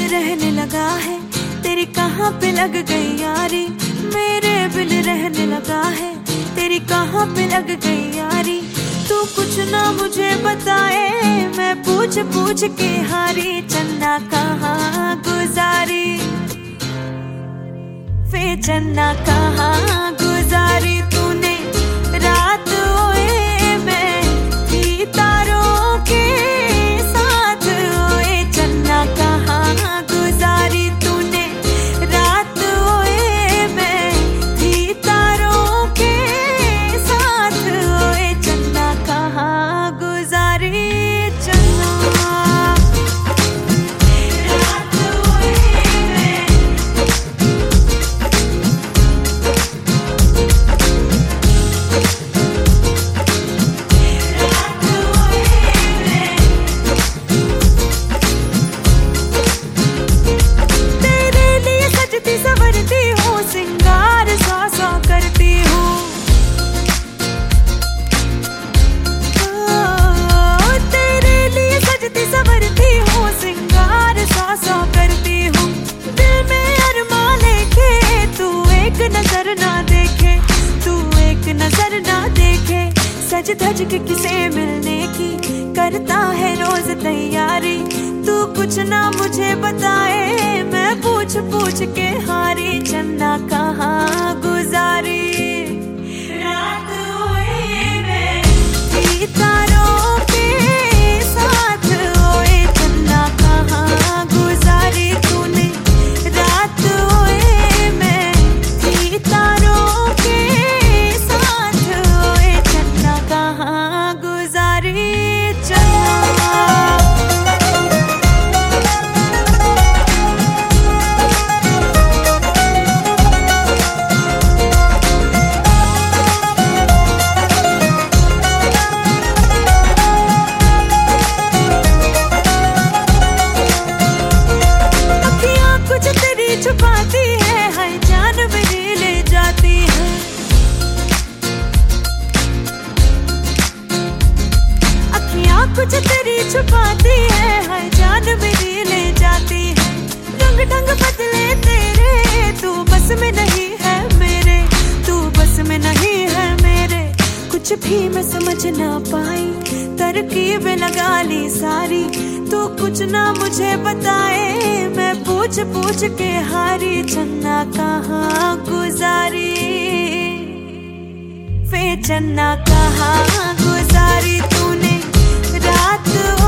रहने लगा है, तेरी कहाँ पे लग गई यारी। मेरे बिन रहने लगा है, तेरी कहाँ पे लग गई यारी। तू कुछ ना मुझे बताए, मैं पूछ पूछ के हारी। चन्ना कहाँ गुजारी, वे चन्ना कहाँ गुजारी तूने रात। ओए मैं थी तारों के साथ, ओए चन्ना कहाँ गुजारी तूने रात। ओए मैं थी तारों के साथ, ओए चन्ना कहाँ गुजारी। चन्ना सवरती हूँ, सिंगार सौ सौ करती हूँ। तेरे लिए सजती सवरती हूँ, सिंगार सौ सौ करती हूँ। दिल में अरमा लेके तू एक नजर ना देखे, तू एक नजर ना देखे। सज धज के किसे मिलने की करता है रोज तैयारी। तू कुछ ना मुझे बताए, मैं पूछ पूछ के हारी। चन्ना कहाँ गुजारी रात। ओए मैं थी तारों के साथ, ओए चन्ना कहाँ गुजारी तूने रात। ओए मैं थी तारों के साथ, ओए चन्ना कहाँ गुजारी। चन्ना छुपाती है, हाय जान मेरी ले जाती है। अखियाँ कुछ तेरी छुपाती है, हाय जान मेरी ले जाती है। रंग ढंग बदले तेरे, तू बस में नहीं है मेरे, तू बस में नहीं है मेरे। कुछ भी मैं समझ ना पाई, तरकीबें लगा ली सारी। तू कुछ ना मुझे बताए, मैं पूछ पूछ के हारी। चन्ना कहाँ गुजारी, वे चन्ना कहाँ गुजारी तूने रात।